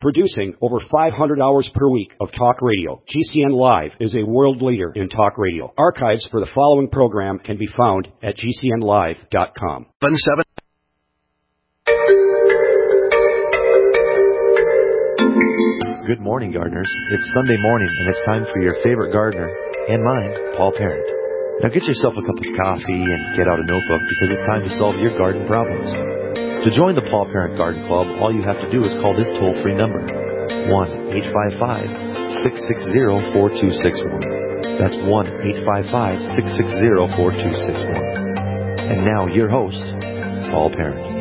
Producing over 500 hours per week of talk radio, GCN Live is a world leader in talk radio. Archives for the following program can be found at gcnlive.com. Good morning, gardeners. It's Sunday morning, and it's time for your favorite gardener, and mine, Paul Parent. Now get yourself a cup of coffee and get out a notebook because it's time to solve your garden problems. To join the Paul Parent Garden Club, all you have to do is call this toll-free number, 1-855-660-4261. That's 1-855-660-4261. And now, your host, Paul Parent.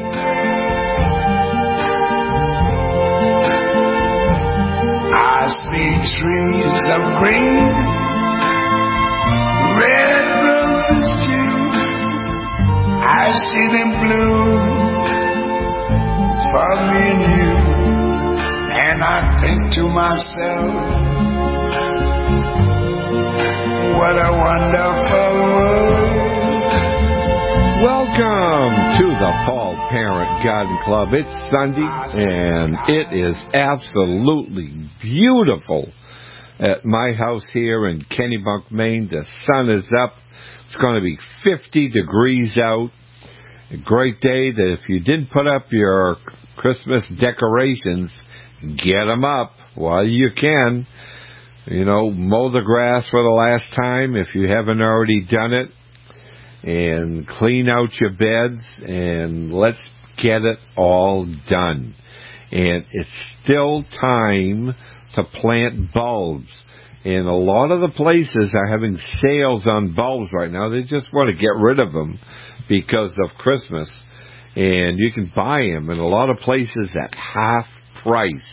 I see trees of green, red roses too. I see them bloom for me and you. And I think to myself, what a wonderful world. Welcome to the Paul Parent Garden Club. It's Sunday, and it is absolutely beautiful at my house here in Kennebunk, Maine. The sun is up. It's going to be 50 degrees out. A great day that if you didn't put up your Christmas decorations, get them up while you can. You know, mow the grass for the last time if you haven't already done it. And clean out your beds, and let's get it all done. And it's still time to plant bulbs. And a lot of the places are having sales on bulbs right now. They just want to get rid of them because of Christmas. And you can buy them in a lot of places at half price.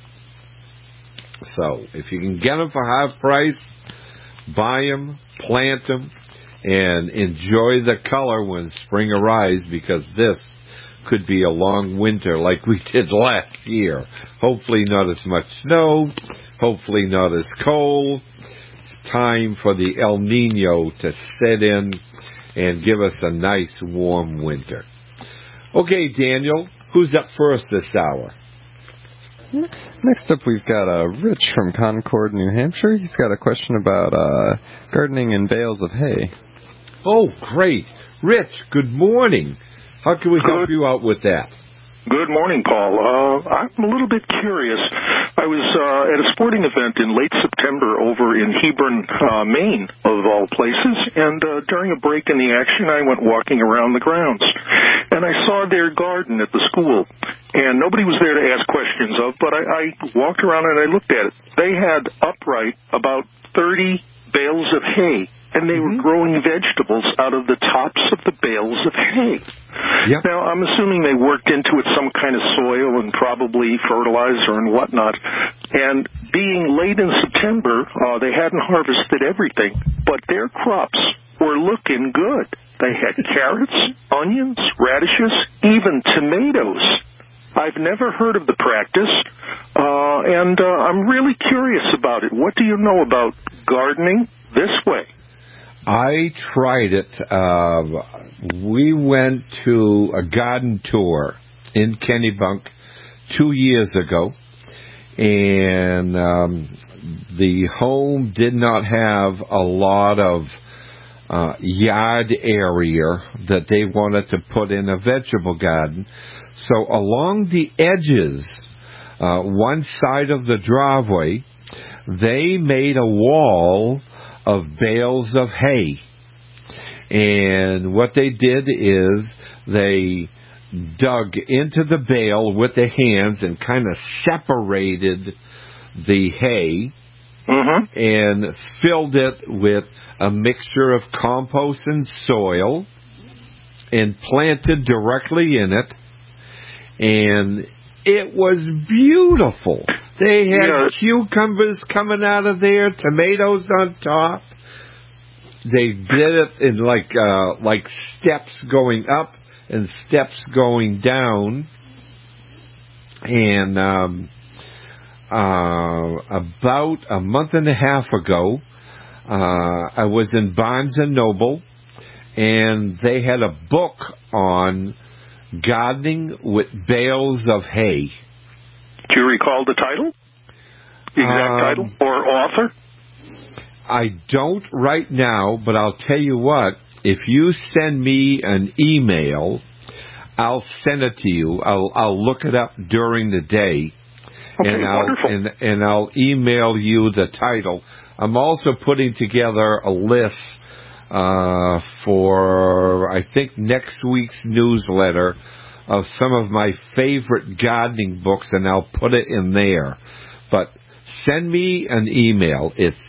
So if you can get them for half price, buy them, plant them, and enjoy the color when spring arrives, because this could be a long winter like we did last year. Hopefully not as much snow, hopefully not as cold. It's time for the El Nino to set in and give us a nice warm winter. Okay, Daniel, who's up first this hour? Next up, we've got Rich from Concord, New Hampshire. He's got a question about gardening in bales of hay. Oh, great. Rich, good morning. How can we help you out with that? Good morning, Paul. I'm a little bit curious. I was at a sporting event in late September over in Hebron, Maine, of all places, and during a break in the action, I went walking around the grounds, and I saw their garden at the school, and nobody was there to ask questions of, but I walked around and I looked at it. They had upright about 30 bales of hay, and they were growing vegetables out of the tops of the bales of hay. Yep. Now, I'm assuming they worked into it some kind of soil and probably fertilizer and whatnot. And being late in September, they hadn't harvested everything, but their crops were looking good. They had carrots, onions, radishes, even tomatoes. I've never heard of the practice, and I'm really curious about it. What do you know about gardening this way? I tried it. We went to a garden tour in Kennebunk 2 years ago, and the home did not have a lot of yard area that they wanted to put in a vegetable garden. So along the edges, one side of the driveway, they made a wall of bales of hay. And what they did is they dug into the bale with their hands and kind of separated the hay and filled it with a mixture of compost and soil and planted directly in it. And it was beautiful. They had cucumbers coming out of there, tomatoes on top. They did it in like steps going up and steps going down. And about a month and a half ago, I was in Barnes & Noble, and they had a book on gardening with bales of hay. Do you recall the title? The exact title or author? I don't right now, but I'll tell you what. If you send me an email, I'll send it to you. I'll look it up during the day, Okay, and and I'll email you the title. I'm also putting together a list for, I think, next week's newsletter of some of my favorite gardening books, and I'll put it in there. But send me an email. It's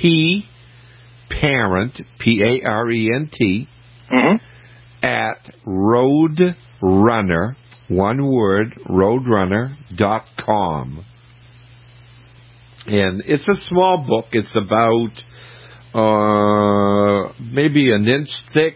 pparent, P-A-R-E-N-T, at Roadrunner, one word, roadrunner.com. And it's a small book. It's about maybe an inch thick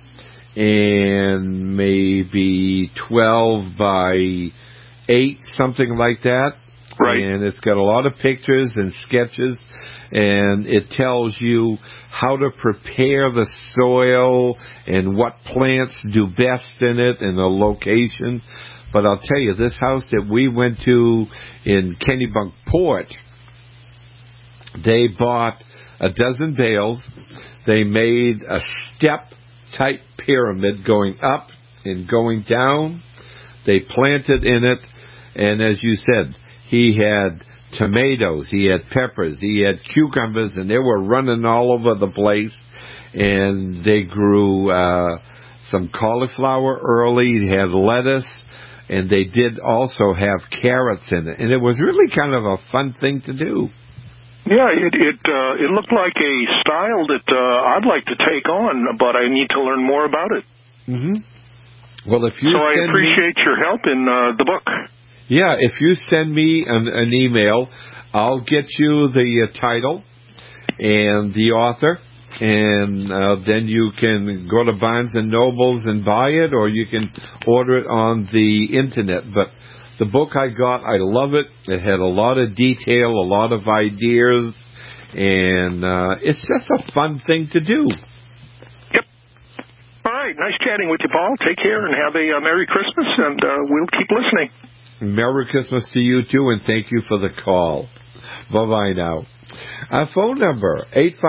and maybe 12 by 8, something like that. Right. And it's got a lot of pictures and sketches, and it tells you how to prepare the soil and what plants do best in it and the location. But I'll tell you, this house that we went to in Kennebunkport, they bought a dozen bales. They made a step-type pyramid going up and going down. They planted in it, and as you said, he had tomatoes, he had peppers, he had cucumbers, and they were running all over the place. And they grew some cauliflower early, they had lettuce, and they did also have carrots in it. And it was really kind of a fun thing to do. Yeah, it looked like a style that I'd like to take on, but I need to learn more about it. Mm-hmm. Well, if you so I appreciate your help in the book. Yeah, if you send me an email, I'll get you the title and the author, and then you can go to Barnes & Nobles and buy it, or you can order it on the Internet. But the book I got, I love it. It had a lot of detail, a lot of ideas, and it's just a fun thing to do. Yep. All right, nice chatting with you, Paul. Take care and have a Merry Christmas, and we'll keep listening. Merry Christmas to you, too, and thank you for the call. Bye-bye now. Our phone number,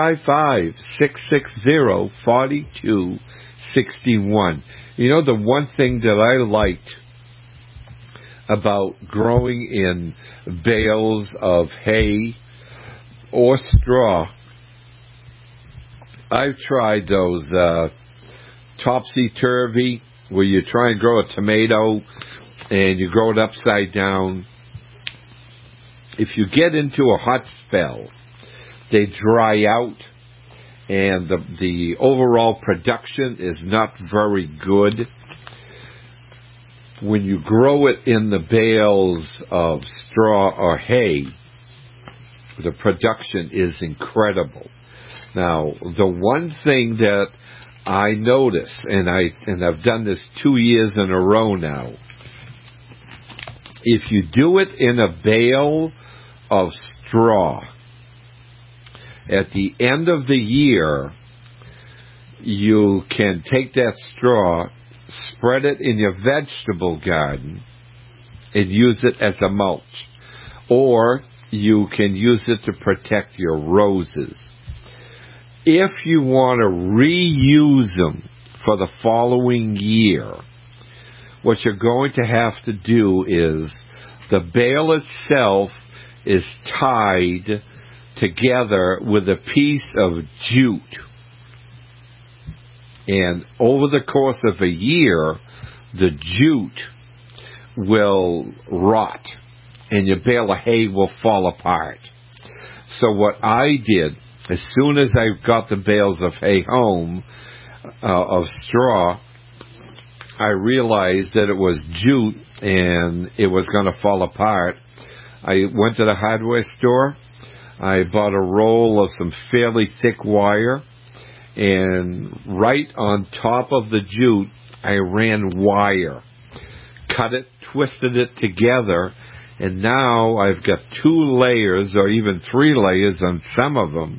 855-660-4261. You know, the one thing that I liked about growing in bales of hay or straw, I've tried those topsy-turvy, where you try and grow a tomato and you grow it upside down. If you get into a hot spell, they dry out, and the overall production is not very good. When you grow it in the bales of straw or hay, the production is incredible. Now, the one thing that I notice, and I've done this 2 years in a row now, if you do it in a bale of straw, at the end of the year, you can take that straw, spread it in your vegetable garden, and use it as a mulch. Or you can use it to protect your roses. If you want to reuse them for the following year, what you're going to have to do is the bale itself is tied together with a piece of jute. And over the course of a year, the jute will rot and your bale of hay will fall apart. So what I did, as soon as I got the bales of hay home, of straw, I realized that it was jute and it was going to fall apart. I went to the hardware store. I bought a roll of some fairly thick wire, and right on top of the jute, I ran wire, cut it, twisted it together, and now I've got 2 layers or even 3 layers on some of them,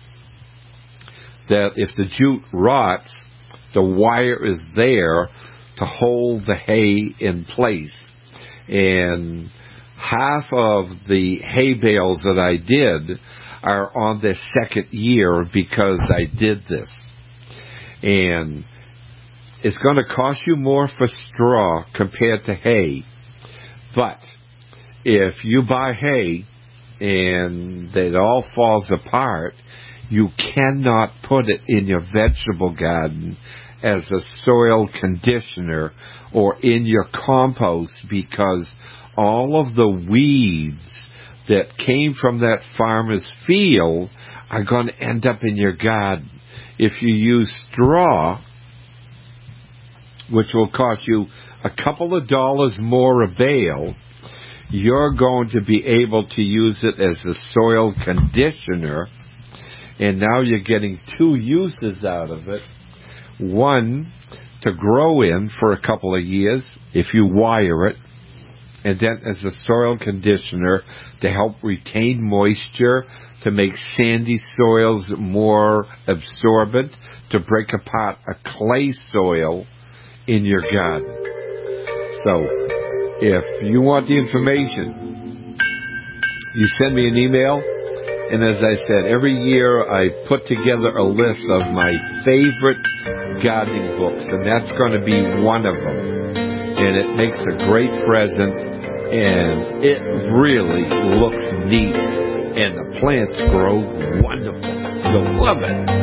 that if the jute rots, the wire is there to hold the hay in place. And half of the hay bales that I did are on their second year because I did this. And it's going to cost you more for straw compared to hay. But if you buy hay and it all falls apart, you cannot put it in your vegetable garden as a soil conditioner or in your compost, because all of the weeds that came from that farmer's field are going to end up in your garden. If you use straw, which will cost you a couple of dollars more a bale, you're going to be able to use it as a soil conditioner, and now you're getting two uses out of it. One, to grow in for a couple of years if you wire it, and then as a soil conditioner to help retain moisture, to make sandy soils more absorbent, to break apart a clay soil in your garden. So, if you want the information, you send me an email, and as I said, every year I put together a list of my favorite gardening books, and that's going to be one of them. And it makes a great present, and it really looks neat, and the plants grow wonderful. You'll love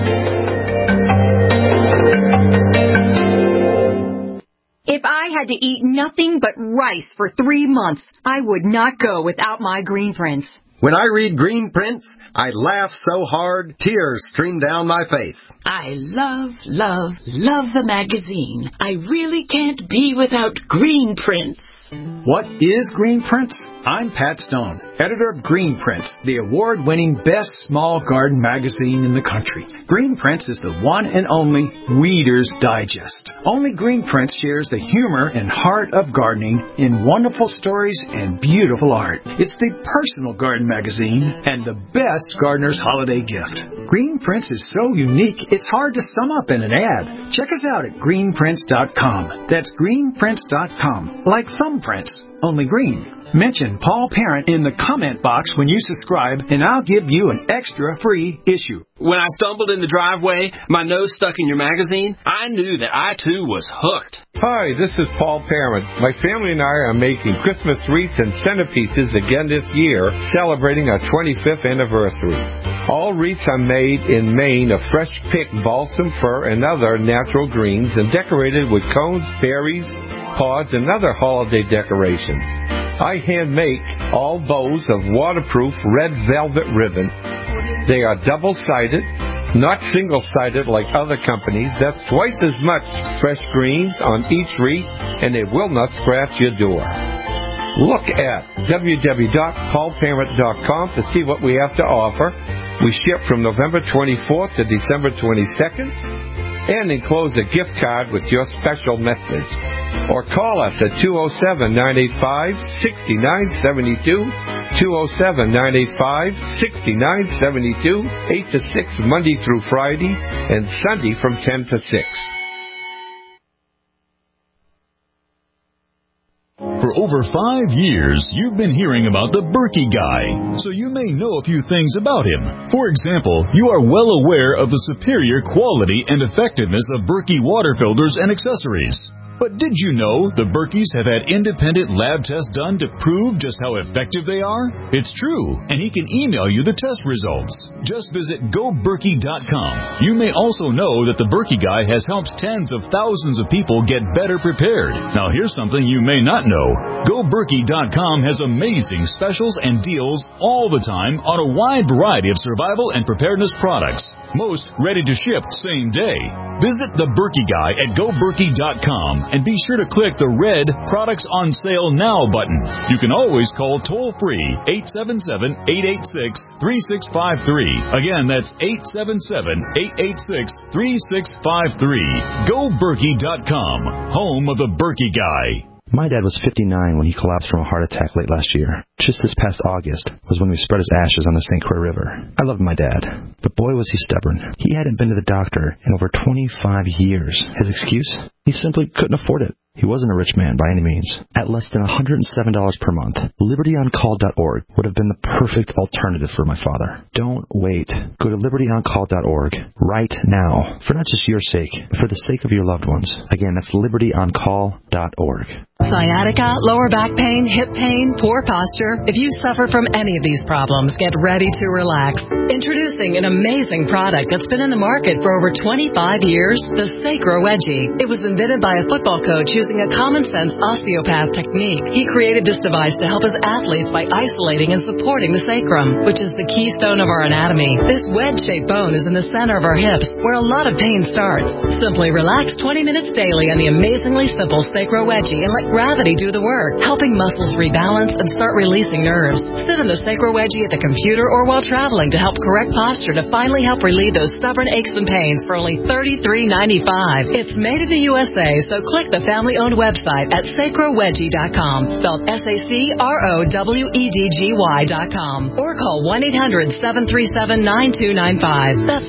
it. If I had to eat nothing but rice for 3 months, I would not go without my Green Prince. When I read Green Prince, I laugh so hard, tears stream down my face. I love the magazine. I really can't be without Green Prince. What is Green Prince? I'm Pat Stone, editor of Green Prince, the award-winning best small garden magazine in the country. Green Prince is the one and only Weeder's Digest. Only Green Prince shares the humor and heart of gardening in wonderful stories and beautiful art. It's the personal garden magazine and the best gardener's holiday gift. Green Prince is so unique, it's hard to sum up in an ad. Check us out at greenprince.com. That's greenprince.com. Like thumbprints, only green. Mention Paul Parent in the comment box when you subscribe, and I'll give you an extra free issue. When I stumbled in the driveway, my nose stuck in your magazine, I knew that I, too, was hooked. Hi, this is Paul Parent. My family and I are making Christmas wreaths and centerpieces again this year, celebrating our 25th anniversary. All wreaths are made in Maine of fresh-picked balsam fir and other natural greens and decorated with cones, berries, pods, and other holiday decorations. I hand make all bows of waterproof red velvet ribbon. They are double-sided, not single-sided like other companies. That's twice as much fresh greens on each wreath, and they will not scratch your door. Look at www.paulparent.com to see what we have to offer. We ship from November 24th to December 22nd, and enclose a gift card with your special message. Or call us at 207-985-6972, 207-985-6972, 8 to 6 Monday through Friday, and Sunday from 10 to 6. For over 5 years, you've been hearing about the Berkey Guy, so you may know a few things about him. For example, you are well aware of the superior quality and effectiveness of Berkey water filters and accessories. But did you know the Berkeys have had independent lab tests done to prove just how effective they are? It's true, and he can email you the test results. Just visit GoBerkey.com. You may also know that the Berkey Guy has helped tens of thousands of people get better prepared. Now here's something you may not know. GoBerkey.com has amazing specials and deals all the time on a wide variety of survival and preparedness products. Most ready to ship same day. Visit the Berkey Guy at GoBerkey.com and be sure to click the red Products on Sale Now button. You can always call toll-free 877-886-3653. Again, that's 877-886-3653. GoBerkey.com, home of the Berkey Guy. My dad was 59 when he collapsed from a heart attack late last year. Just this past August was when we spread his ashes on the St. Croix River. I loved my dad, but boy was he stubborn. He hadn't been to the doctor in over 25 years. His excuse? He simply couldn't afford it. He wasn't a rich man by any means. At less than $107 per month, LibertyOnCall.org would have been the perfect alternative for my father. Don't wait. Go to LibertyOnCall.org right now, for not just your sake, but for the sake of your loved ones. Again, that's LibertyOnCall.org. Sciatica, lower back pain, hip pain, poor posture. If you suffer from any of these problems, get ready to relax. Introducing an amazing product that's been in the market for over 25 years, the Sacro Wedgie. It was invented by a football coach using a common-sense osteopath technique. He created this device to help his athletes by isolating and supporting the sacrum, which is the keystone of our anatomy. This wedge-shaped bone is in the center of our hips, where a lot of pain starts. Simply relax 20 minutes daily on the amazingly simple Sacro Wedgie and let gravity do the work, helping muscles rebalance and start releasing nerves. Sit in the Sacro Wedgie at the computer or while traveling to help correct posture to finally help relieve those stubborn aches and pains for only $33.95. It's made in the USA, so click the family-owned website at sacrowedgie.com, spelled SACROWEDGY.com, or call 1-800-737-9295. That's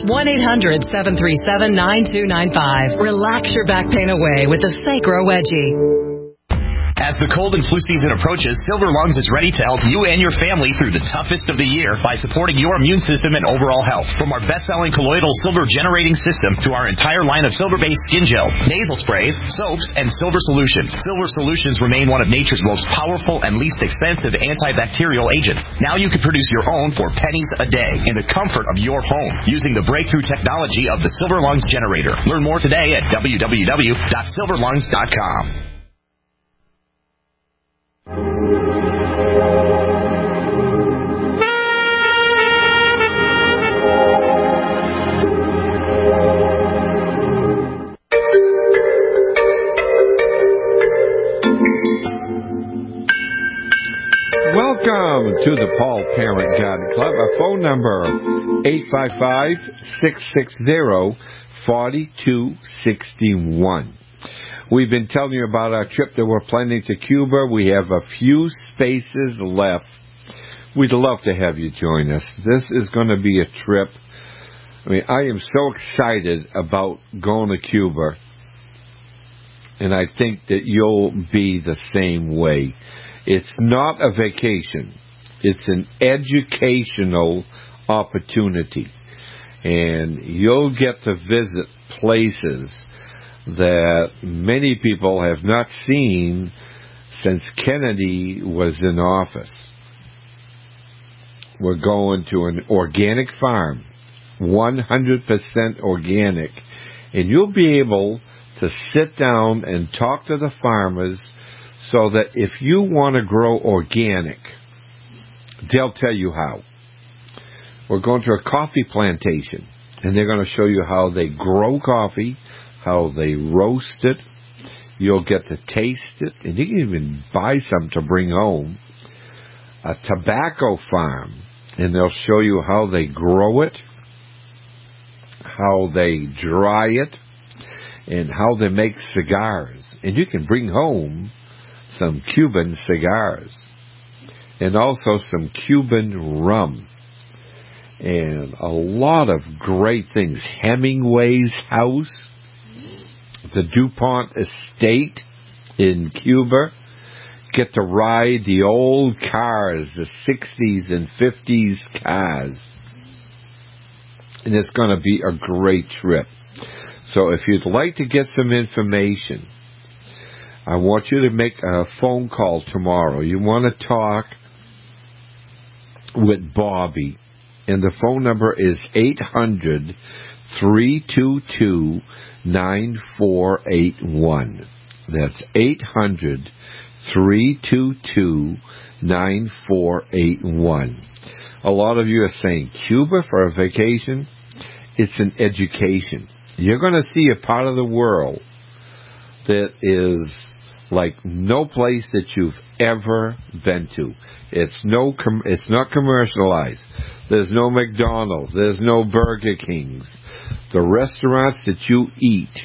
1-800-737-9295. Relax your back pain away with the Sacro Wedgie. As the cold and flu season approaches, Silver Lungs is ready to help you and your family through the toughest of the year by supporting your immune system and overall health. From our best-selling colloidal silver generating system to our entire line of silver-based skin gels, nasal sprays, soaps, and silver solutions. Silver solutions remain one of nature's most powerful and least expensive antibacterial agents. Now you can produce your own for pennies a day in the comfort of your home using the breakthrough technology of the Silver Lungs generator. Learn more today at www.silverlungs.com. Welcome to the Paul Parent Garden Club. Our phone number, 855-660-4261. We've been telling you about our trip that we're planning to Cuba. We have a few spaces left. We'd love to have you join us. This is going to be a trip. I mean, I am so excited about going to Cuba, and I think that you'll be the same way. It's not a vacation. It's an educational opportunity. And you'll get to visit places that many people have not seen since Kennedy was in office. We're going to an organic farm, 100% organic. And you'll be able to sit down and talk to the farmers so that if you want to grow organic, they'll tell you how. We're going to a coffee plantation, and they're going to show you how they grow coffee, how they roast it. You'll get to taste it, and you can even buy some to bring home. A tobacco farm, and they'll show you how they grow it, how they dry it, and how they make cigars. And you can bring home some Cuban cigars, and also some Cuban rum, and a lot of great things. Hemingway's house, the DuPont estate in Cuba. Get to ride the old cars, the 60s and 50s cars. And it's going to be a great trip. So if you'd like to get some information, I want you to make a phone call tomorrow. You want to talk with Bobby, and the phone number is 800-322-9481. That's 800-322-9481. A lot of you are saying, Cuba for a vacation? It's an education. You're going to see a part of the world that is like no place that you've ever been to. It's not commercialized. There's no McDonald's. There's no Burger Kings. The restaurants that you eat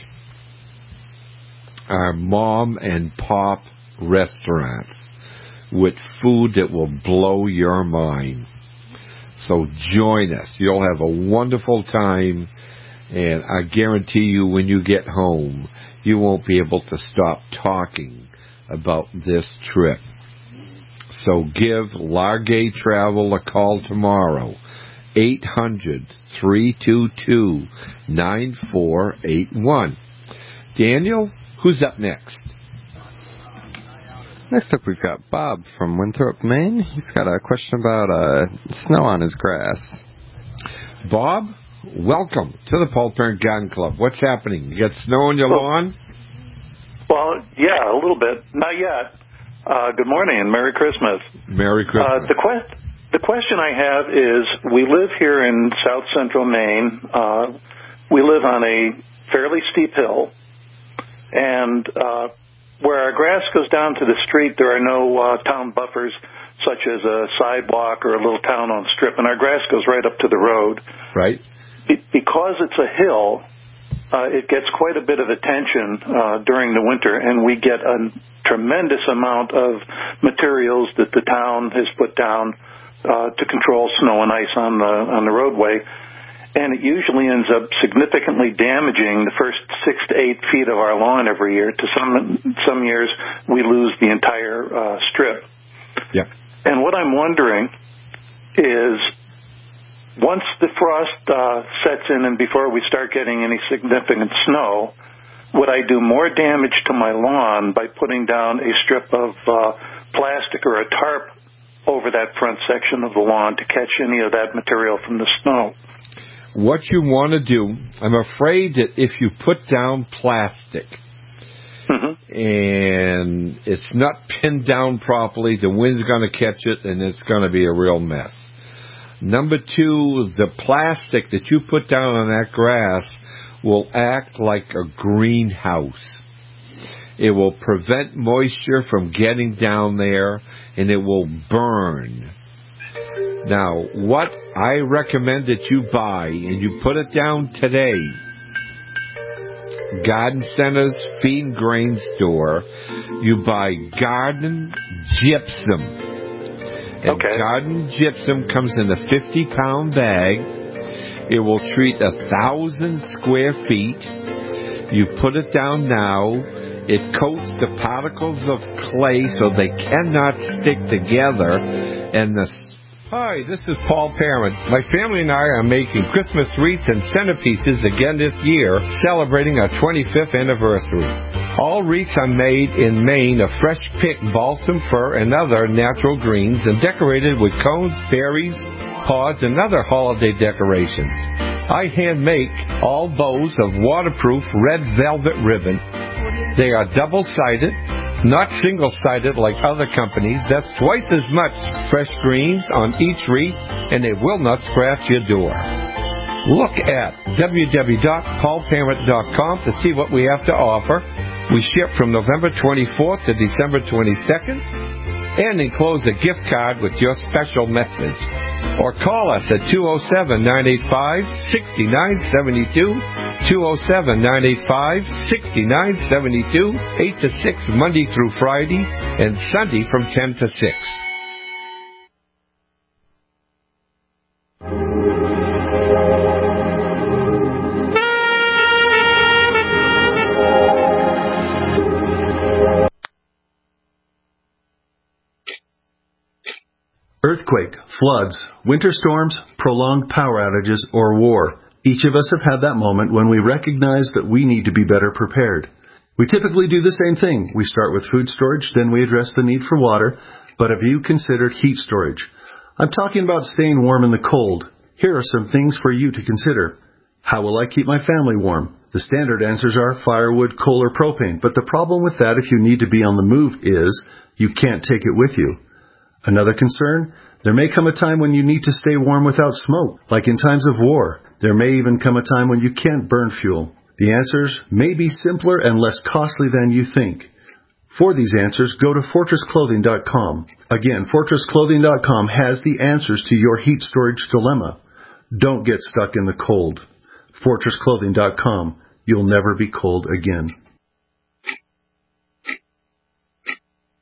are mom and pop restaurants with food that will blow your mind. So join us. You'll have a wonderful time, And I guarantee you when you get home, you won't be able to stop talking about this trip. So give Largay Travel a call tomorrow. 800-322-9481. Daniel, who's up next? Next up, we've got Bob from Winthrop, Maine. He's got a question about snow on his grass. Bob, welcome to the Paul Parent Garden Club. What's happening? You got snow on your lawn? Well, yeah, a little bit. Not yet. Good morning and Merry Christmas. Merry Christmas. The question I have is, we live here in south central Maine. We live on a fairly steep hill, and where our grass goes down to the street, there are no town buffers such as a sidewalk or a little town-owned strip, and our grass goes right up to the road. Right. Because it's a hill, it gets quite a bit of attention during the winter, and we get a tremendous amount of materials that the town has put down to control snow and ice on the roadway, and it usually ends up significantly damaging the first 6 to 8 feet of our lawn every year. To some years, we lose the entire strip. Yep. And what I'm wondering is, once the frost sets in and before we start getting any significant snow, would I do more damage to my lawn by putting down a strip of plastic or a tarp over that front section of the lawn to catch any of that material from the snow? What you want to do, I'm afraid that if you put down plastic and it's not pinned down properly, the wind's going to catch it and it's going to be a real mess. Number two, the plastic that you put down on that grass will act like a greenhouse. It will prevent moisture from getting down there, and it will burn. Now, what I recommend that you buy, and you put it down today, Garden Center's Feed and Grain Store, you buy garden gypsum. And garden gypsum comes in a 50-pound bag. It will treat 1,000 square feet. You put it down now. It coats the particles of clay so they cannot stick together. And Hi, this is Paul Parent. My family and I are making Christmas wreaths and centerpieces again this year, celebrating our 25th anniversary. All wreaths are made in Maine of fresh-picked balsam fir and other natural greens and decorated with cones, berries, pods, and other holiday decorations. I hand make all bows of waterproof red velvet ribbon. They are double-sided, not single-sided like other companies. That's twice as much fresh greens on each wreath, and it will not scratch your door. Look at www.paulparent.com to see what we have to offer. We ship from November 24th to December 22nd and enclose a gift card with your special message. Or call us at 207-985-6972, 207-985-6972, 8 to 6 Monday through Friday, and Sunday from 10 to 6. Earthquake, floods, winter storms, prolonged power outages, or war. Each of us have had that moment when we recognize that we need to be better prepared. We typically do the same thing. We start with food storage, then we address the need for water. But have you considered heat storage? I'm talking about staying warm in the cold. Here are some things for you to consider. How will I keep my family warm? The standard answers are firewood, coal, or propane. But the problem with that if you need to be on the move is you can't take it with you. Another concern, there may come a time when you need to stay warm without smoke, like in times of war. There may even come a time when you can't burn fuel. The answers may be simpler and less costly than you think. For these answers, go to FortressClothing.com. Again, FortressClothing.com has the answers to your heat storage dilemma. Don't get stuck in the cold. FortressClothing.com. You'll never be cold again.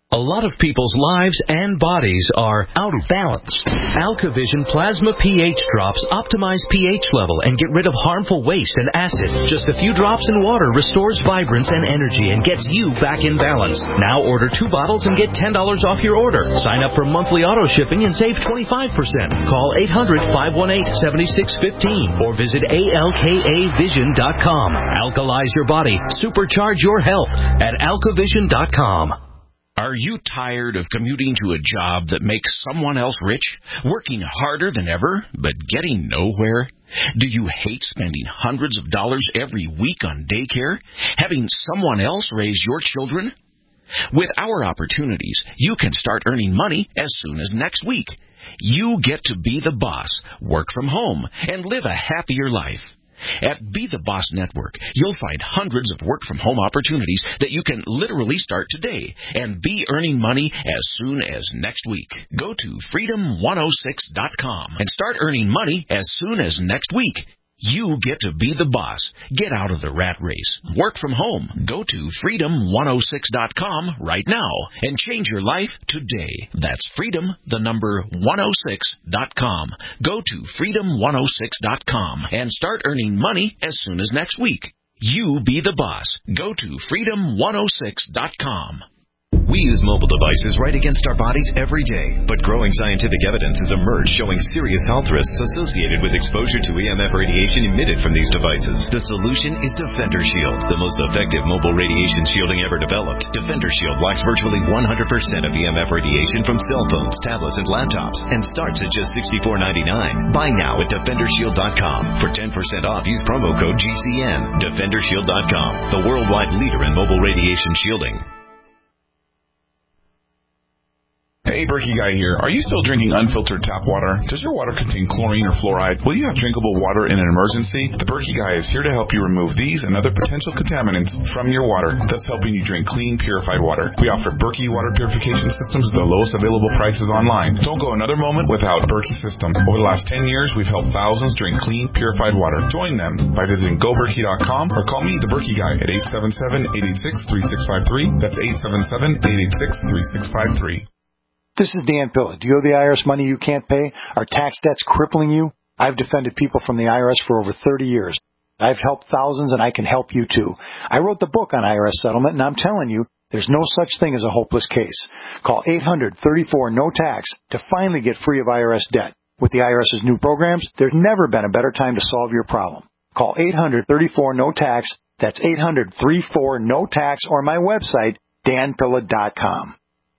A lot of people's lives and bodies are out of balance. AlkaVision Plasma pH drops optimize pH level and get rid of harmful waste and acid. Just a few drops in water restores vibrance and energy and gets you back in balance. Now order 2 bottles and get $10 off your order. Sign up for monthly auto shipping and save 25%. Call 800-518-7615 or visit alkavision.com. Alkalize your body. Supercharge your health at alkavision.com. Are you tired of commuting to a job that makes someone else rich, working harder than ever, but getting nowhere? Do you hate spending hundreds of dollars every week on daycare, having someone else raise your children? With our opportunities, you can start earning money as soon as next week. You get to be the boss, work from home, and live a happier life. At Be the Boss Network, you'll find hundreds of work-from-home opportunities that you can literally start today and be earning money as soon as next week. Go to freedom106.com and start earning money as soon as next week. You get to be the boss. Get out of the rat race. Work from home. Go to freedom106.com right now and change your life today. That's freedom106.com. Go to freedom106.com and start earning money as soon as next week. You be the boss. Go to freedom106.com. We use mobile devices right against our bodies every day, but growing scientific evidence has emerged showing serious health risks associated with exposure to EMF radiation emitted from these devices. The solution is Defender Shield, the most effective mobile radiation shielding ever developed. Defender Shield blocks virtually 100% of EMF radiation from cell phones, tablets, and laptops, and starts at just $64.99. Buy now at DefenderShield.com. For 10% off, use promo code GCN. DefenderShield.com, the worldwide leader in mobile radiation shielding. Hey, Berkey Guy here. Are you still drinking unfiltered tap water? Does your water contain chlorine or fluoride? Will you have drinkable water in an emergency? The Berkey Guy is here to help you remove these and other potential contaminants from your water, thus helping you drink clean, purified water. We offer Berkey water purification systems at the lowest available prices online. Don't go another moment without Berkey system. Over the last 10 years, we've helped thousands drink clean, purified water. Join them by visiting goberkey.com or call me, the Berkey Guy, at 877-886-3653. That's 877-886-3653. This is Dan Pilla. Do you owe the IRS money you can't pay? Are tax debts crippling you? I've defended people from the IRS for over 30 years. I've helped thousands, and I can help you too. I wrote the book on IRS settlement, and I'm telling you, there's no such thing as a hopeless case. Call 800-34-NO-TAX to finally get free of IRS debt. With the IRS's new programs, there's never been a better time to solve your problem. Call 800-34-NO-TAX. That's 800-34-NO-TAX, or my website, danpilla.com.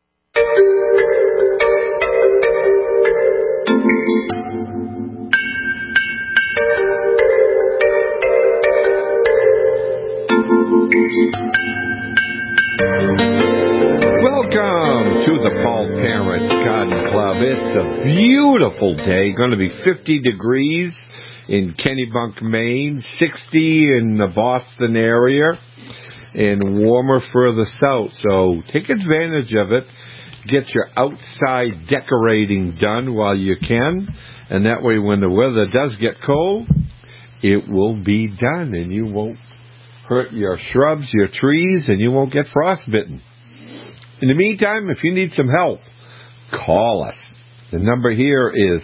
Welcome to the Paul Parent Garden Club. It's a beautiful day. Going to be 50 degrees in Kennebunk, Maine, 60 in the Boston area, and warmer further south. So take advantage of it. Get your outside decorating done while you can, and that way when the weather does get cold, it will be done, and you won't hurt your shrubs, your trees, and you won't get frostbitten. In the meantime, if you need some help, call us. The number here is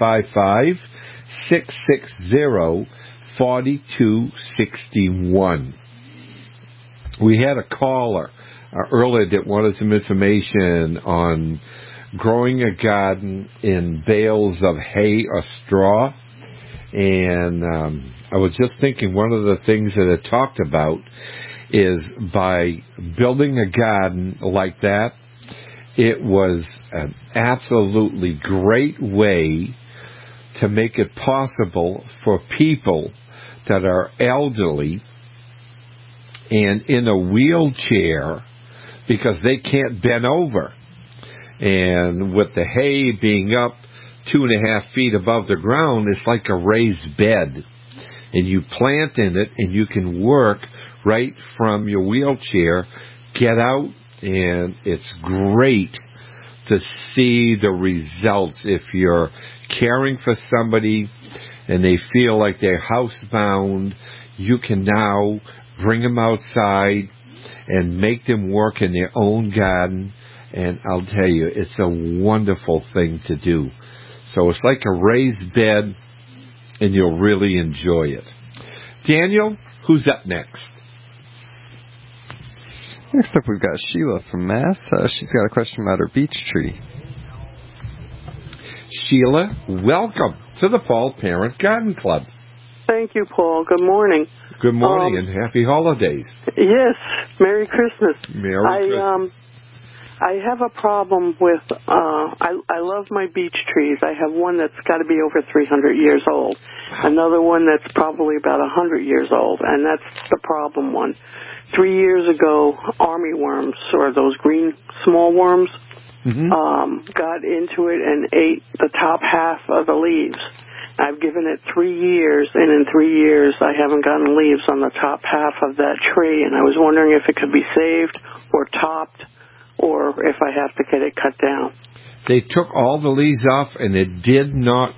855-660-4261. We had a caller earlier that wanted some information on growing a garden in bales of hay or straw. And I was just thinking one of the things that it talked about is by building a garden like that, it was an absolutely great way to make it possible for people that are elderly and in a wheelchair because they can't bend over. And with the hay being up 2.5 feet above the ground, it's like a raised bed. And you plant in it and you can work right from your wheelchair, get out, and it's great to see the results. If you're caring for somebody and they feel like they're housebound, you can now bring them outside and make them work in their own garden And I'll tell you, it's a wonderful thing to do. So it's like a raised bed, and you'll really enjoy it. Daniel, who's up next? Next up, we've got Sheila from Mass. She's got a question about her beech tree. Sheila, welcome to the Paul Parent Garden Club. Thank you, Paul. Good morning. Good morning and happy holidays. Yes, Merry Christmas. Merry Christmas. I have a problem with, I love my beech trees. I have one that's got to be over 300 years old. Another one that's probably about 100 years old, and that's the problem one. 3 years ago, army worms, or those green small worms, got into it and ate the top half of the leaves. I've given it 3 years, and in 3 years I haven't gotten leaves on the top half of that tree, and I was wondering if it could be saved or topped, or if I have to get it cut down. They took all the leaves off, and it did not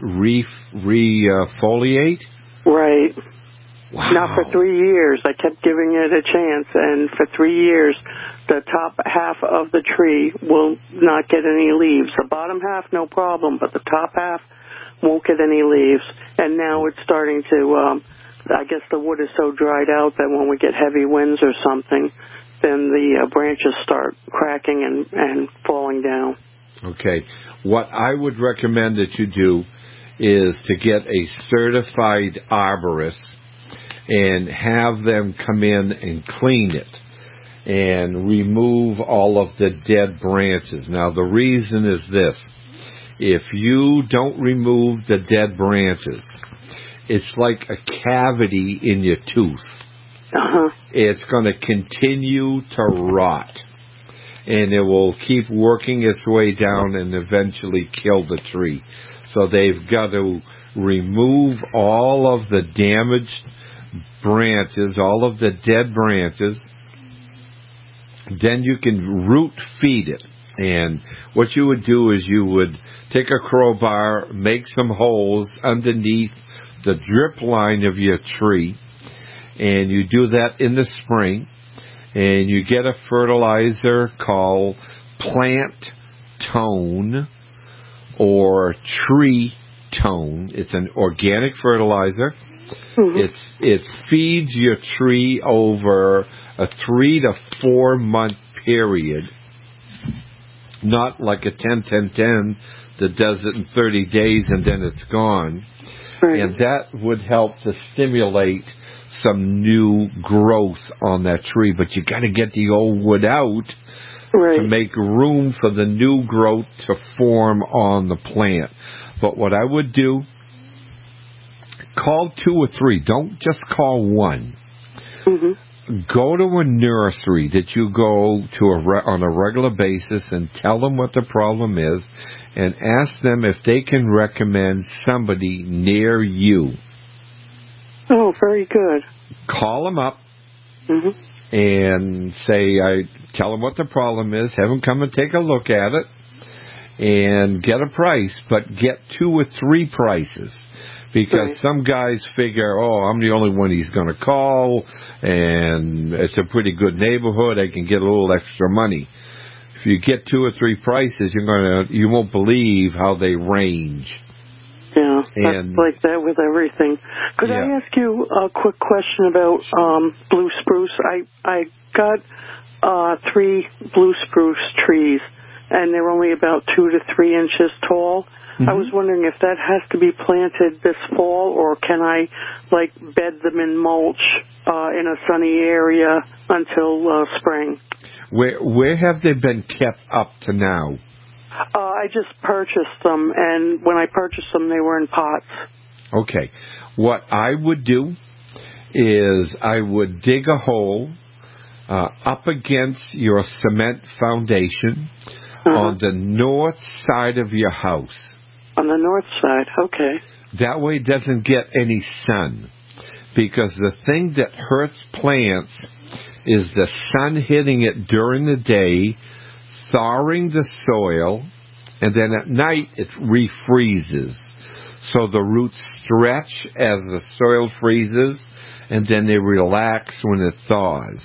refoliate? Right. Wow. Not for 3 years. I kept giving it a chance, and for 3 years, the top half of the tree will not get any leaves. The bottom half, no problem, but the top half won't get any leaves. And now it's starting to, I guess the wood is so dried out that when we get heavy winds or something, then the branches start cracking and falling down. Okay. What I would recommend that you do is to get a certified arborist and have them come in and clean it and remove all of the dead branches. Now, the reason is this. If you don't remove the dead branches, it's like a cavity in your tooth. It's going to continue to rot, and it will keep working its way down and eventually kill the tree. So they've got to remove all of the damaged branches, all of the dead branches. Then you can root feed it. And what you would do is you would take a crowbar, make some holes underneath the drip line of your tree, and you do that in the spring, and you get a fertilizer called Plant Tone or Tree Tone. It's an organic fertilizer. It feeds your tree over a 3 to 4 month period, not like a 10-10-10 that does it in 30 days and then it's gone. Right. And that would help to stimulate some new growth on that tree. But you got to get the old wood out to make room for the new growth to form on the plant. But what I would do, call 2 or 3. Don't just call one. Go to a nursery that you go to on a regular basis and tell them what the problem is and ask them if they can recommend somebody near you. Oh, very good. Call them up and tell them what the problem is, have them come and take a look at it and get a price, but get 2 or 3 prices. Because some guys figure, I'm the only one he's going to call, and it's a pretty good neighborhood, I can get a little extra money. If you get 2 or 3 prices, you won't believe how they range. Yeah, that's like that with everything. Could I ask you a quick question about blue spruce? I got 3 blue spruce trees, and they're only about 2 to 3 inches tall. I was wondering if that has to be planted this fall, or can I, bed them in mulch in a sunny area until spring? Where have they been kept up to now? I just purchased them, and when I purchased them, they were in pots. Okay. What I would do is I would dig a hole up against your cement foundation on the north side of your house. On the north side, okay. That way it doesn't get any sun. Because the thing that hurts plants is the sun hitting it during the day, thawing the soil, and then at night it refreezes. So the roots stretch as the soil freezes, and then they relax when it thaws.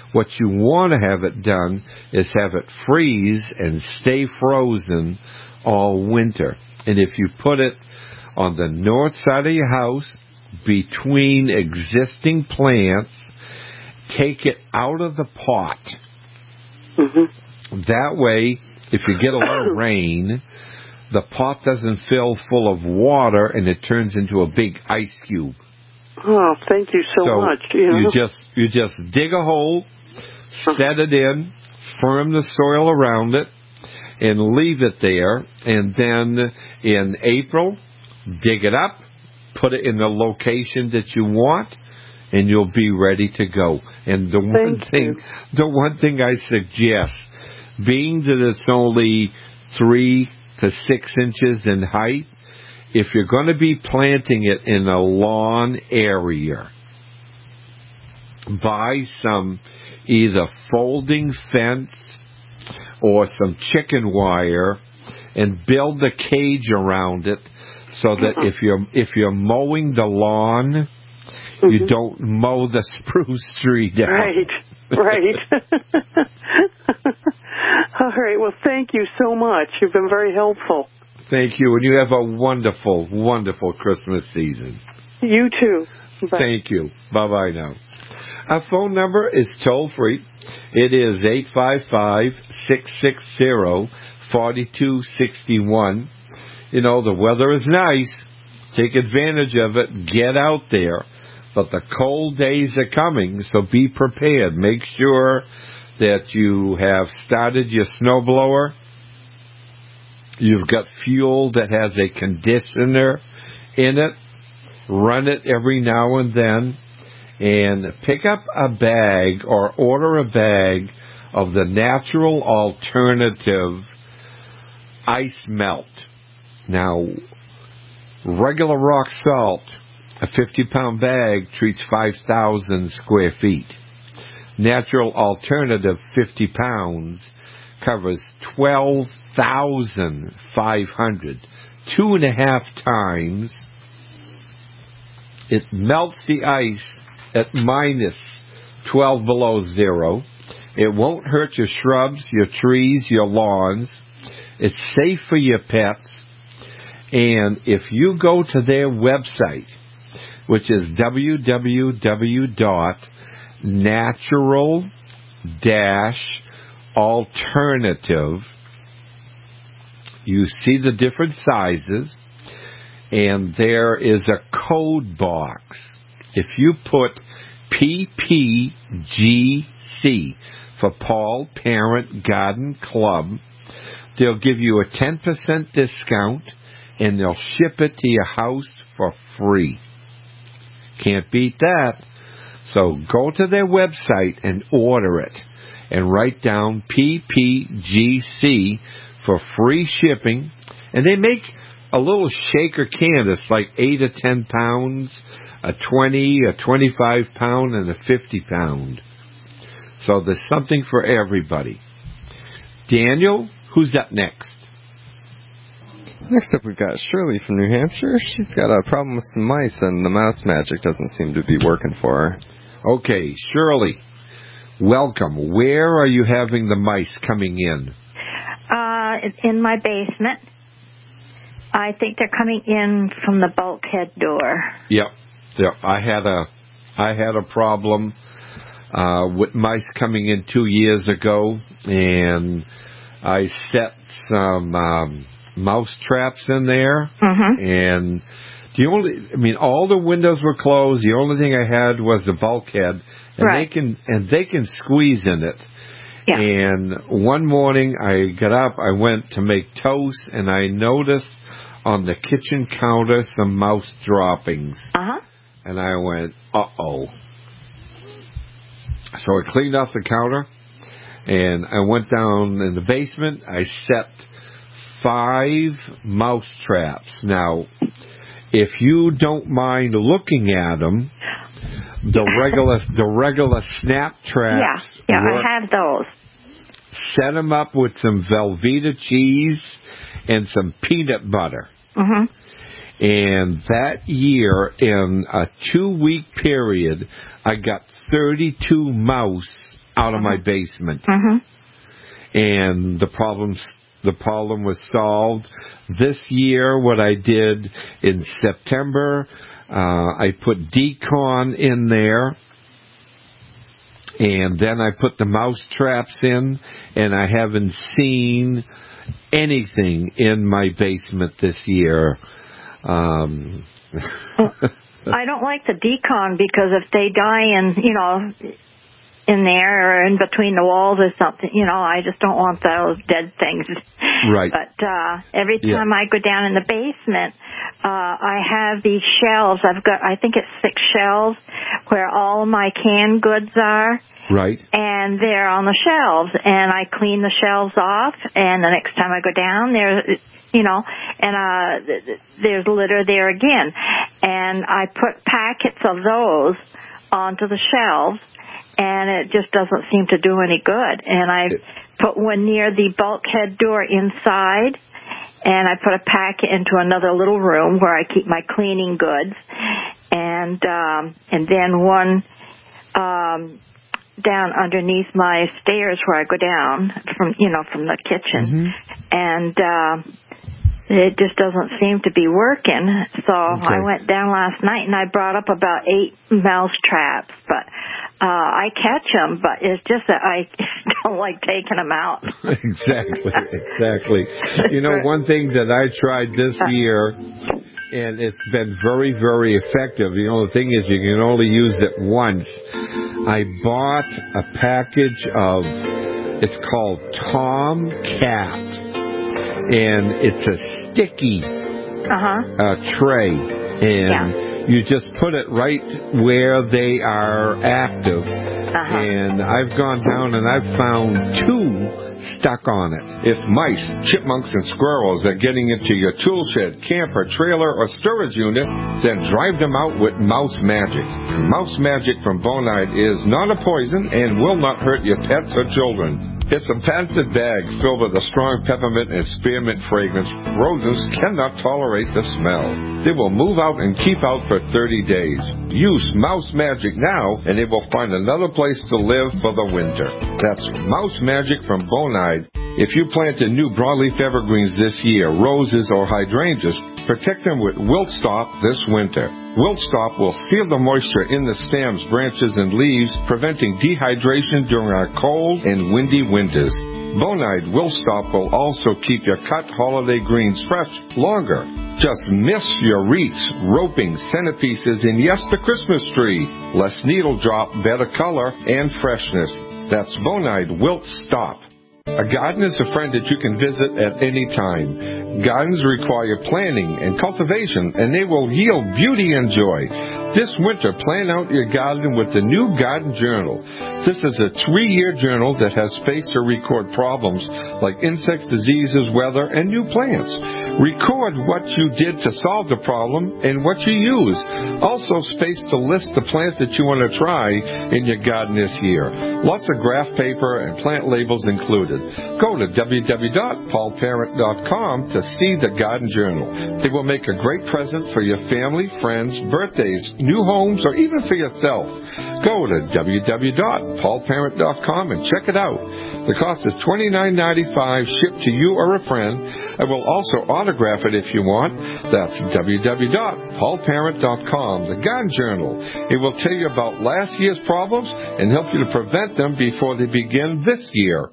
What you want to have it done is have it freeze and stay frozen all winter. And if you put it on the north side of your house, between existing plants, take it out of the pot. Mm-hmm. That way, if you get a lot of rain, the pot doesn't fill full of water and it turns into a big ice cube. Oh, thank you so much. You just dig a hole, set it in, firm the soil around it, and leave it there. And then in April, dig it up, put it in the location that you want, and you'll be ready to go. And the one thing I suggest, being that it's only 3 to 6 inches in height, if you're going to be planting it in a lawn area, buy some either folding fence or some chicken wire and build a cage around it so that if you're mowing the lawn, you don't mow the spruce tree down. Right. All right. Well, thank you so much. You've been very helpful. Thank you, and you have a wonderful, wonderful Christmas season. You too. Bye. Thank you. Bye-bye now. Our phone number is toll-free. It is 855-660-4261. You know, the weather is nice. Take advantage of it. Get out there. But the cold days are coming, so be prepared. Make sure that you have started your snowblower. You've got fuel that has a conditioner in it. Run it every now and then. And pick up a bag or order a bag of the natural alternative ice melt. Now, regular rock salt, a 50-pound bag treats 5,000 square feet. Natural alternative, 50 pounds, covers 12,500. 2.5 times. It melts the ice at minus 12 below zero. It won't hurt your shrubs, your trees, your lawns. It's safe for your pets. And if you go to their website, which is www.natural-alternative, you see the different sizes, and there is a code box. If you put PPGC for Paul Parent Garden Club, they'll give you a 10% discount, and they'll ship it to your house for free. Can't beat that. So go to their website and order it, and write down PPGC for free shipping. And they make a little shaker can that's like 8 or 10 pounds, a 20, a 25 pound, and a 50 pound. So there's something for everybody. Daniel, who's up next? Next up, we've got Shirley from New Hampshire. She's got a problem with some mice, and the mouse magic doesn't seem to be working for her. Okay, Shirley, welcome. Where are you having the mice coming in? In my basement. I think they're coming in from the bulkhead door. Yep. I had a problem with mice coming in 2 years ago, and I set some mouse traps in there, and all the windows were closed. The only thing I had was the bulkhead, and they can squeeze in it. Yeah. And one morning I got up, I went to make toast, and I noticed on the kitchen counter some mouse droppings. And I went, uh-oh. So I cleaned off the counter, and I went down in the basement. I set 5 mouse traps. Now, if you don't mind looking at them, the regular snap traps. Yeah, I have those. Set them up with some Velveeta cheese and some peanut butter. And that year, in a 2-week period, I got 32 mouse out of my basement. And the problem was solved. This year, what I did in September, I put decon in there, and then I put the mouse traps in, and I haven't seen anything in my basement this year. I don't like the decon because if they die in there or in between the walls or something, I just don't want those dead things. Right. But every time I go down in the basement, I have these shelves. I think it's 6 shelves where all my canned goods are. Right. And they're on the shelves, and I clean the shelves off, and the next time I go down, there's litter there again. And I put packets of those onto the shelves, and it just doesn't seem to do any good. And I put one near the bulkhead door inside, and I put a packet into another little room where I keep my cleaning goods, and then one down underneath my stairs where I go down from the kitchen, and it just doesn't seem to be working. So I went down last night and I brought up about 8 mouse traps, but I catch them, but it's just that I don't like taking them out. Exactly. One thing that I tried this year, and it's been very, very effective. The thing is you can only use it once. I bought a package of, it's called Tomcat, and it's a sticky tray, and you just put it right where they are active. And I've gone down and I've found 2 stuck on it. If mice, chipmunks, and squirrels are getting into your tool shed, camper, trailer, or storage unit, then drive them out with Mouse Magic. Mouse Magic from Bonide is not a poison and will not hurt your pets or children. It's a patented bag filled with a strong peppermint and spearmint fragrance. Rodents cannot tolerate the smell. They will move out and keep out for 30 days. Use Mouse Magic now, and they will find another place to live for the winter. That's Mouse Magic from Bonide. If you planted new broadleaf evergreens this year, roses or hydrangeas, protect them with Wilt Stop this winter. Wilt Stop will seal the moisture in the stems, branches, and leaves, preventing dehydration during our cold and windy winters. Bonide Wilt Stop will also keep your cut holiday greens fresh longer. Just miss your wreaths, roping, centerpieces, and yes, the Christmas tree. Less needle drop, better color, and freshness. That's Bonide Wilt Stop. A garden is a friend that you can visit at any time. Gardens require planning and cultivation, and they will yield beauty and joy. This winter, plan out your garden with the new Garden Journal. This is a 3-year journal that has space to record problems like insects, diseases, weather, and new plants. Record what you did to solve the problem and what you used. Also space to list the plants that you want to try in your garden this year. Lots of graph paper and plant labels included. Go to www.paulparent.com to see the Garden Journal. They will make a great present for your family, friends, birthdays, new homes, or even for yourself. Go to www.paulparent.com and check it out. The cost is $29.95 shipped to you or a friend. I will also autograph it if you want. That's www.paulparent.com, the Garden Journal. It will tell you about last year's problems and help you to prevent them before they begin this year.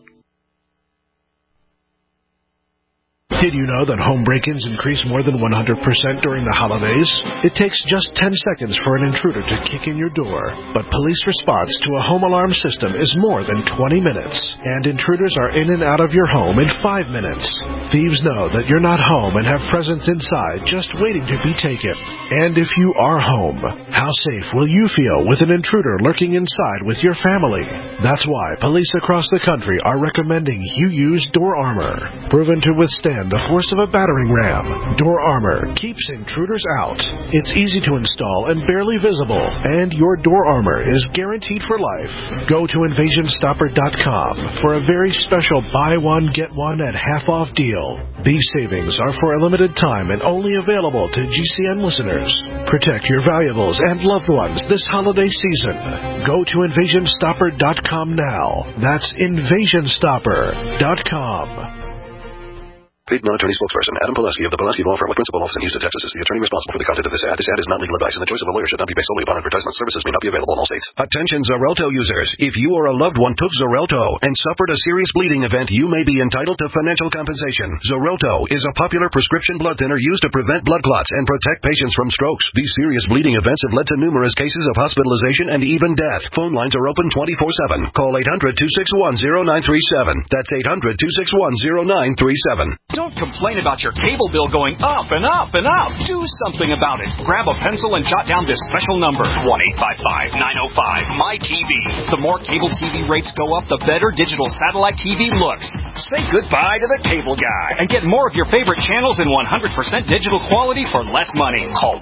Did you know that home break-ins increase more than 100% during the holidays? It takes just 10 seconds for an intruder to kick in your door, but police response to a home alarm system is more than 20 minutes, and intruders are in and out of your home in 5 minutes. Thieves know that you're not home and have presents inside just waiting to be taken. And if you are home, how safe will you feel with an intruder lurking inside with your family? That's why police across the country are recommending you use Door Armor, proven to withstand withstand the force of a battering ram. Door Armor keeps intruders out. It's easy to install and barely visible, and your Door Armor is guaranteed for life. Go to InvasionStopper.com for a very special buy one, get one at half-off deal. These savings are for a limited time and only available to GCN listeners. Protect your valuables and loved ones this holiday season. Go to InvasionStopper.com now. That's InvasionStopper.com. Paid non-attorney spokesperson Adam Pileski of the Pileski Law Firm with principal office in Houston, Texas is the attorney responsible for the content of this ad. This ad is not legal advice, and the choice of a lawyer should not be based solely upon advertisement. Services may not be available in all states. Attention Xarelto users. If you or a loved one took Xarelto and suffered a serious bleeding event, you may be entitled to financial compensation. Xarelto is a popular prescription blood thinner used to prevent blood clots and protect patients from strokes. These serious bleeding events have led to numerous cases of hospitalization and even death. Phone lines are open 24/7. Call 800-261-0937. That's 800-261-0937. Don't complain about your cable bill going up and up and up. Do something about it. Grab a pencil and jot down this special number, 1-855-905-MY-TV. The more cable TV rates go up, the better digital satellite TV looks. Say goodbye to the cable guy and get more of your favorite channels in 100% digital quality for less money. Call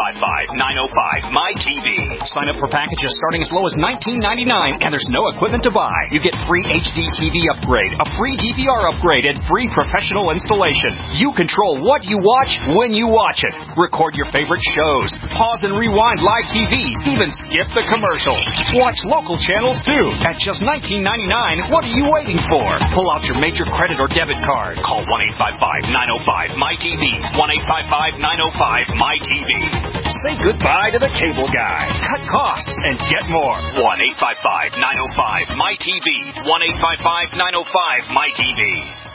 1-855-905-MY-TV. Sign up for packages starting as low as $19.99, and there's no equipment to buy. You get free HD TV upgrade, a free DVR upgrade, and free professional installation. You control what you watch when you watch it. Record your favorite shows. Pause and rewind live TV. Even skip the commercials. Watch local channels too. At just $19.99, what are you waiting for? Pull out your major credit or debit card. Call 1-855-905-MY-TV. 1-855-905-MY-TV. Say goodbye to the cable guy. Cut costs and get more. 1-855-905-MY-TV. 1-855-905-MY-TV.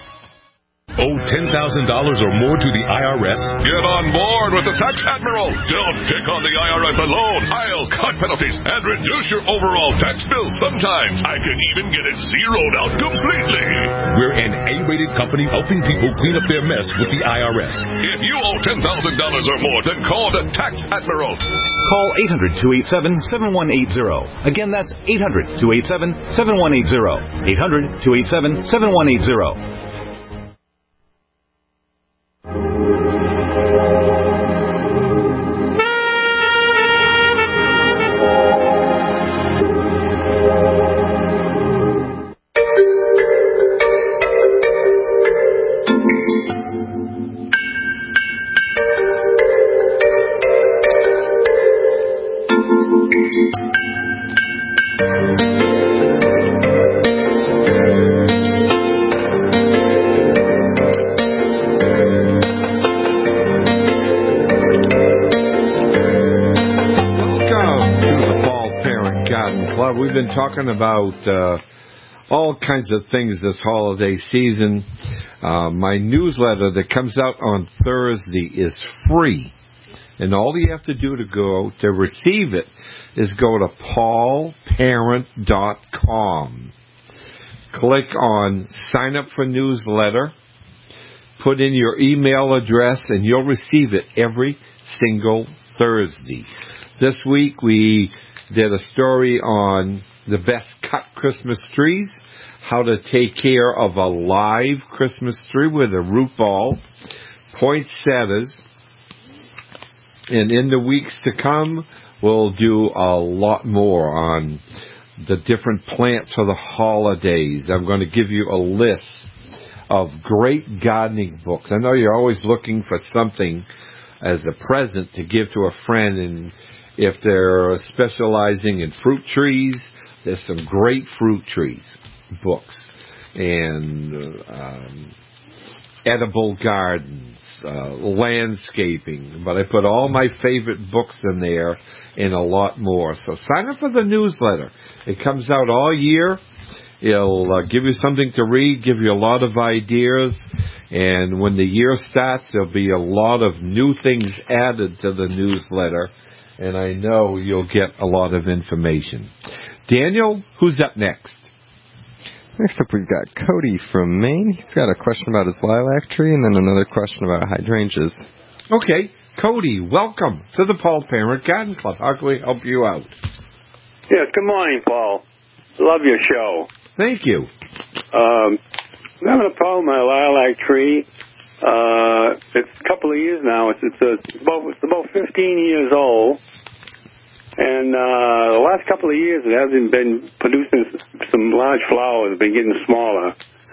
Owe $10,000 or more to the IRS? Get on board with the Tax Admiral. Don't pick on the IRS alone. I'll cut penalties and reduce your overall tax bill. Sometimes I can even get it zeroed out completely. We're an A-rated company helping people clean up their mess with the IRS. If you owe $10,000 or more, then call the Tax Admiral. Call 800-287-7180. Again, that's 800-287-7180. 800-287-7180. We've been talking about all kinds of things this holiday season. My newsletter that comes out on Thursday is free. And all you have to do to receive it is go to paulparent.com. Click on Sign Up for Newsletter. Put in your email address, and you'll receive it every single Thursday. This week we did a story on the best cut Christmas trees, how to take care of a live Christmas tree with a root ball, poinsettias, and in the weeks to come, we'll do a lot more on the different plants for the holidays. I'm going to give you a list of great gardening books. I know you're always looking for something as a present to give to a friend, and if they're specializing in fruit trees, there's some great fruit trees books, and edible gardens, landscaping. But I put all my favorite books in there and a lot more. So sign up for the newsletter. It comes out all year. It'll give you something to read, give you a lot of ideas, and when the year starts, there'll be a lot of new things added to the newsletter, and I know you'll get a lot of information. Daniel, who's up next? Next up, we've got Cody from Maine. He's got a question about his lilac tree and then another question about hydrangeas. Okay, Cody, welcome to the Paul Parent Garden Club. How can we help you out? Yes, good morning, Paul. Love your show. Thank you. I'm having a problem with my lilac tree. It's a couple of years now. It's about 15 years old. And the last couple of years, it hasn't been producing some large flowers. It's been getting smaller.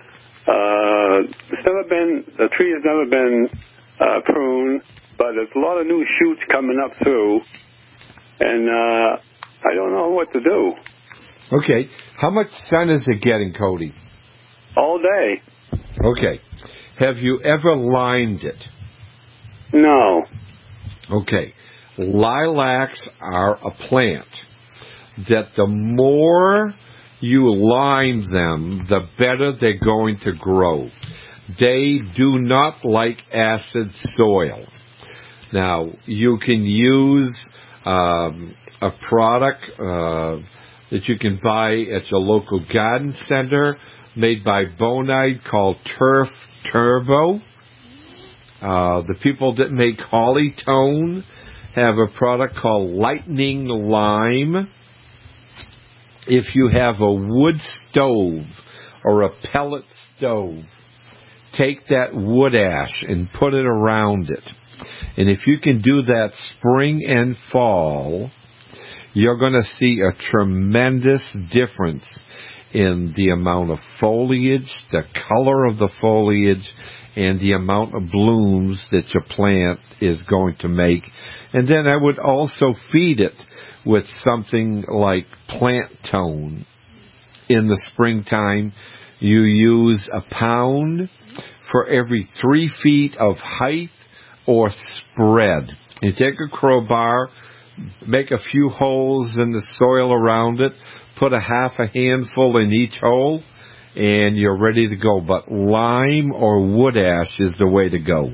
The tree has never been pruned, but there's a lot of new shoots coming up through, and I don't know what to do. Okay. How much sun is it getting, Cody? All day. Okay. Have you ever limed it? No. Okay. Lilacs are a plant that the more you lime them, the better they're going to grow. They do not like acid soil. Now, you can use a product that you can buy at your local garden center made by Bonide called Turf Turbo. The people that make Holly Tone have a product called Lightning Lime. If you have a wood stove or a pellet stove, take that wood ash and put it around it. And if you can do that spring and fall, you're going to see a tremendous difference in the amount of foliage, the color of the foliage, and the amount of blooms that your plant is going to make. And then I would also feed it with something like Plant Tone. In the springtime, you use a pound for every 3 feet of height or spread. You take a crowbar, make a few holes in the soil around it, put a half a handful in each hole, and you're ready to go. But lime or wood ash is the way to go.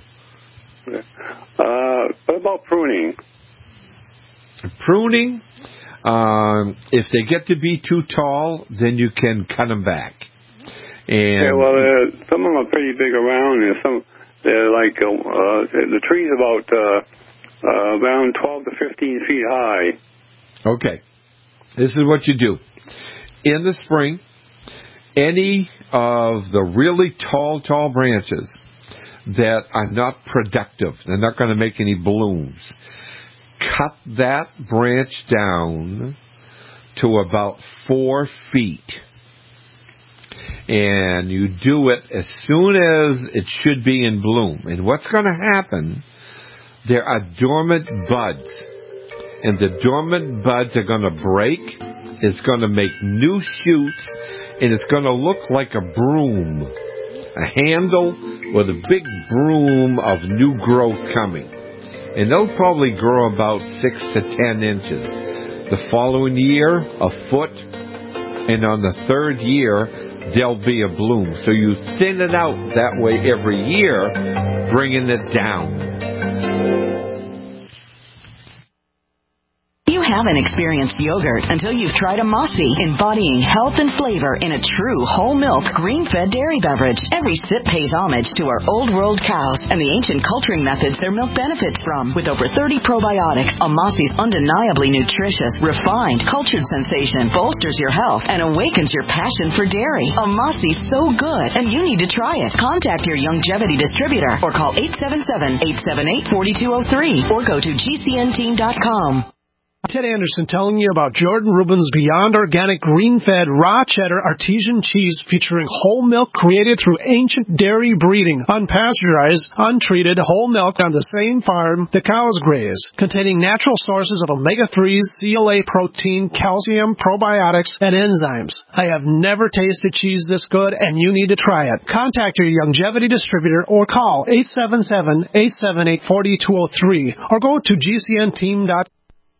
What about pruning? Pruning, if they get to be too tall, then you can cut them back. And some of them are pretty big around. They're like the tree's about around 12 to 15 feet high. Okay, this is what you do in the spring. Any of the really tall branches that are not productive, they're not going to make any blooms, cut that branch down to about 4 feet. And you do it as soon as it should be in bloom. And what's going to happen, there are dormant buds. And the dormant buds are going to break. It's going to make new shoots. And it's going to look like a broom. A handle with a big broom of new growth coming. And they'll probably grow about 6 to 10 inches. The following year, a foot. And on the third year, there'll be a bloom. So you thin it out that way every year, bringing it down. You haven't experienced yogurt until you've tried a Mossy, embodying health and flavor in a true whole milk, green-fed dairy beverage. Every sip pays homage to our old world cows and the ancient culturing methods their milk benefits from. With over 30 probiotics, a Mossy's undeniably nutritious, refined, cultured sensation bolsters your health and awakens your passion for dairy. A Mossy's so good, and you need to try it. Contact your Youngevity distributor or call 877-878-4203 or go to GCNteam.com. Ted Anderson telling you about Jordan Rubin's Beyond Organic Green-Fed Raw Cheddar Artesian Cheese featuring whole milk created through ancient dairy breeding, unpasteurized, untreated whole milk on the same farm the cows graze, containing natural sources of omega-3s, CLA protein, calcium, probiotics, and enzymes. I have never tasted cheese this good, and you need to try it. Contact your Youngevity distributor or call 877-878-4203 or go to GCNteam.com.